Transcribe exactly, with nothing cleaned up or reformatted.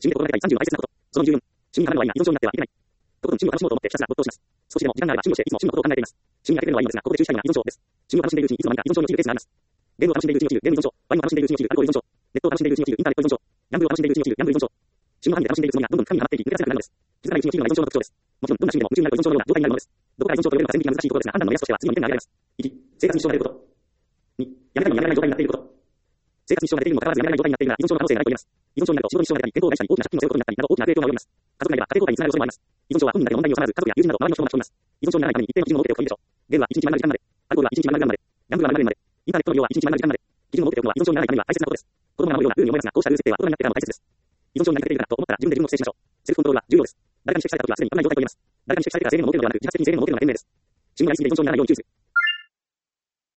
死んで心がけたいさんじゅうの大切なこと。そのじゅうよん、死にはまるのは今、依存症になってはいけない。とことん死を楽しもうと思ってひたすら没頭します。少しでも時間があれば死をしていつも死のことを考えています。死にかけるのはいいのですが、ここで注意したいのは依存症です。死を楽しんでいるうちにいつの間にか依存症に陥るケースがあります。ゲームを楽しんでいるうちに陥るゲーム依存症、ワインを楽しんでいるうちに陥るアルコール依存症、ネットを楽しんでいるうちに陥るインターネット依存症、ギャンブルを楽しんでいるうちに陥るギャンブル依存症。死の範囲で楽しんでいるつもりがどんどん神にはまっていき、抜け出せなくなるのです。気づかないうちに陥るのが依存症の特徴です。もちろん、どんな趣味でも夢中になると依存症のような状態になるのです。どこから依存症と呼べるか線引きが難しいところですが、判断の目安としては次のにてんが挙げられます。いち、生活に支障が出ること。に、やめたいのにやめられない状態になっていること。生活に支障が出ているにもかかわらずやめられない状態になっているなら依存症の可能性がないと言えます。依存症になると仕事に支障が出たり、健康を害したり、大きな借金を背負うことになったりなど大きな影響が及びます。家族内では家庭崩壊につながる恐れもあります。依存症は本人だけの問題に収まらず、家族や友人など周りの人も巻き込みます。依存症にならないために一定の基準を設けておくといいでしょう。ゲームはいちにちまる時間まで。アルコールはいちにちまる時間まで。ギャンブルはまる時間まで。インターネットの利用はいちにちまる時間まで。基準を設けておくのは依存症にならないためには大切なことです。子供が守るようなルールに思いますが、こうしたルール設定は大人になってからも大切です。依存症になりかけているかなと思ったら自分で自分を規制しましょう。セルフコントロールは重要です。誰かに指摘されたときはすでに危ない状態と言えます。誰かに指摘されてから制限を設けるのではなく、自発的に制限を設けるのが賢明です。信号がやりすぎて依存症にならないように注意する。